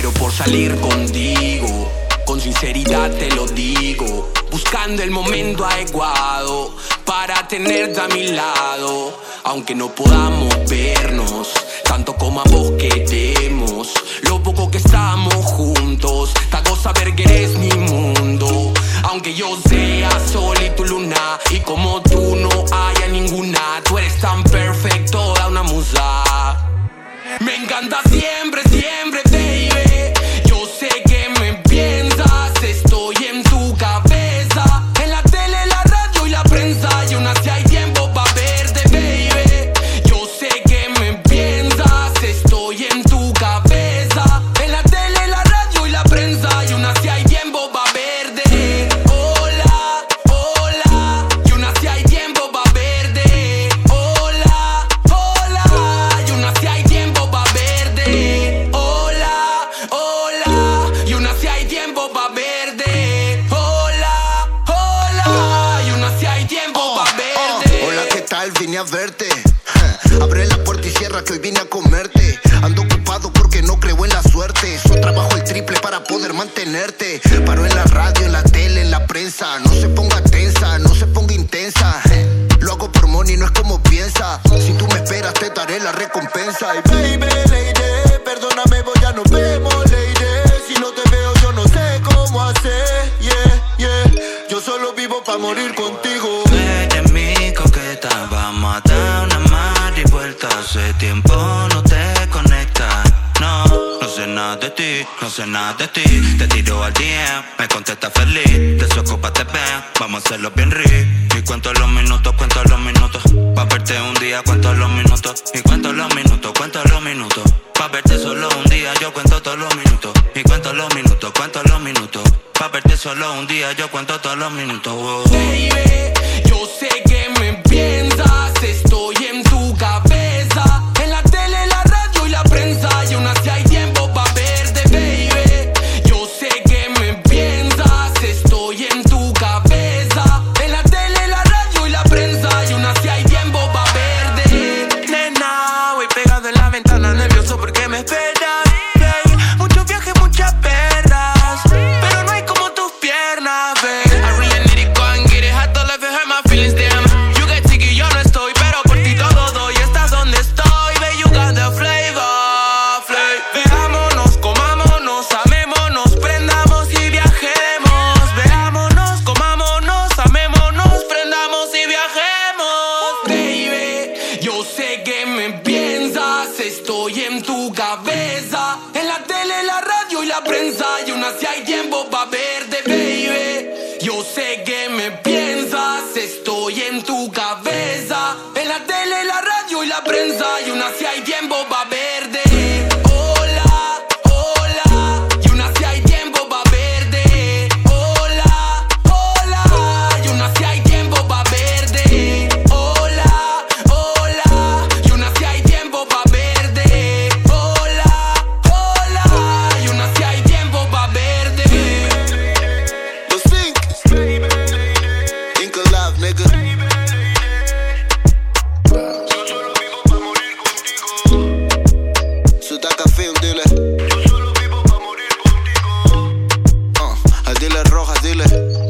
muero por salir contigo. Con sinceridad te lo digo, buscando el momento adecuado para tenerte a mi lado. Aunque no podamos vernos tanto como ambos queremos, lo poco que estamos juntos te hago saber que eres mi mundo. Aunque yo sea sol y tu luna, y como tú no haya ninguna, tú eres tan perfecto, toda una musa. Me encanta siempre, siempre, baby. Yo sé que me piensas, estoy en tu cabeza. En la tele, la radio y la prensa, yo nací, hay tiempo pa' verte, baby. Yo sé que me piensas, estoy en tu cabeza. En la tele, la radio y la prensa, yo nací, hay tiempo pa' verte. Hola, hola, yo nací, hay tiempo pa' verte. Hola, hola, yo nací, hay tiempo pa' verte. Hola, hola, yo nací, hay tiempo pa' verte. Hola, hola, yo nací, hay tiempo pa' verte. Hola, ¿qué tal? Vine a verte. Abre la puerta y cierra que hoy vine a comerte. Ando ocupado porque no creo en la suerte. Yo trabajo el triple para poder mantenerte. Paro en la radio, en la tele, en la prensa. No se ponga tensa, no se ponga intensa. Lo hago por money, no es como piensa. Si tú me esperas te daré la recompensa. Y baby, lady, perdóname, vos ya nos vemos, lady. Si no te veo yo no sé cómo hacer, yeah, yeah. Yo solo vivo pa' morir contigo. Eres mi coqueta, vamos a dar una mar y vuelta. Hace tiempo no te conectas. No, no sé nada de ti, no sé nada de ti. Te tiro al DM, me contesta feliz. Desocúpate, ven, vamos a hacerlo bien rico. Y cuento los minutos, pa' verte un día, cuento los minutos. Y cuento los minutos, pa' verte solo un día, yo cuento todos los minutos. Y cuento los minutos, pa' verte solo un día, yo cuento todos los minutos. Oh. Baby, yo sé que me piensas, estoy en tu cabeza. En la tele, la radio y la prensa, yo nací, hay tiempo pa' verte, baby. Yo sé que me piensas, estoy en tu cabeza. En la tele, la radio y la prensa, yo nací, hay tiempo pa' verte. Nena, voy pegado en la ventana, nervioso porque me esperas. Hey, muchos viajes, muchas perras, pero no hay como tus piernas, babe. I really need it, go and get it. Had to let it hurt my feelings, damn. You get ticky, yo no estoy, pero por ti todo doy. Estás donde estoy, babe, you got the flavor, Veámonos, comámonos, amémonos, prendamos y viajemos. Veámonos, comámonos, amémonos, prendamos y viajemos. Baby, yo sé que me piensas, estoy en tu cabeza. En la tele, la radio y la prensa, yo nací, hay tiempo pa' verte, baby. Yo sé que me piensas, estoy en tu cabeza. En la tele, la radio y la prensa, yo nací, hay tiempo pa' verte. Hola, hola, yo nací, hay tiempo pa' verte. Hola, hola, yo nací, hay tiempo pa' verte. Hola, hola, yo nací, hay tiempo pa' verte. Hola, hola, yo nací, hay tiempo pa' verte. Los Zinc, Ink of Love, nigga. Yo solo vivo pa' morir contigo. Sudaka Film, dile. Yo solo vivo pa' morir contigo. Al dile roja, dile.